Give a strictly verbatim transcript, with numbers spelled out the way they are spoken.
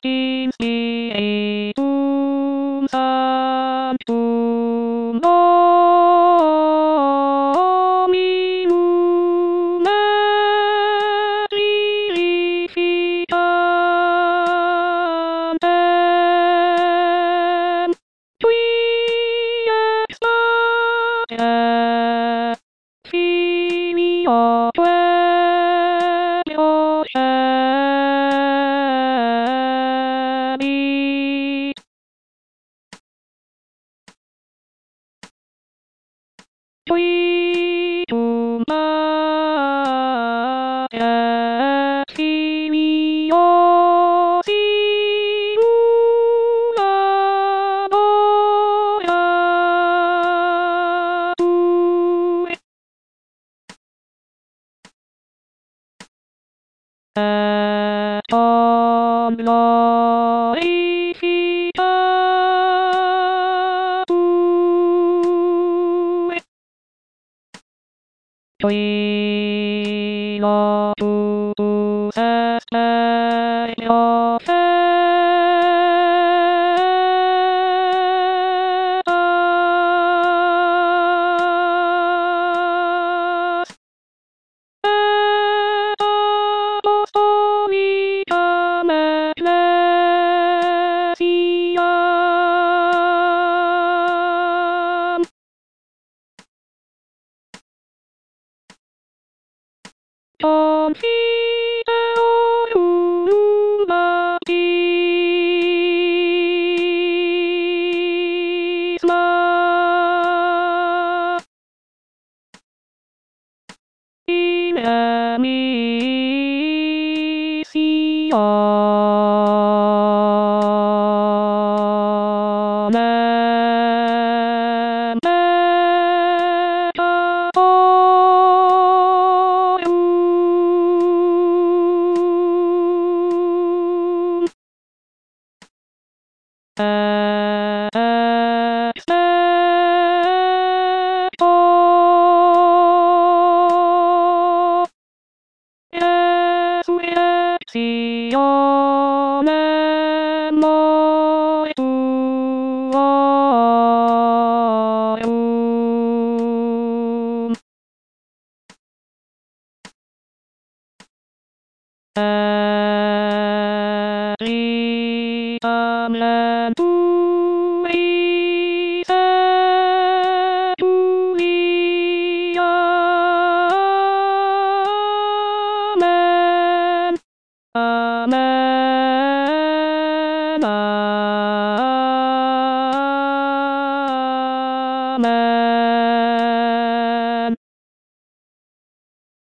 Inspiratum Sanctum Dominum et Vivificantem Tui ex Mater Filio Tueo Gemit Tuitum Mater Filio Sinula Boiatui et glorificatur Tui lotus est Deo fetas et apostolicam ecclesiam Confiteorum baptisma in remissionem peccatorum expecto resurrectionem mortuorum et vitam lenturis Amen. Amen. Amen.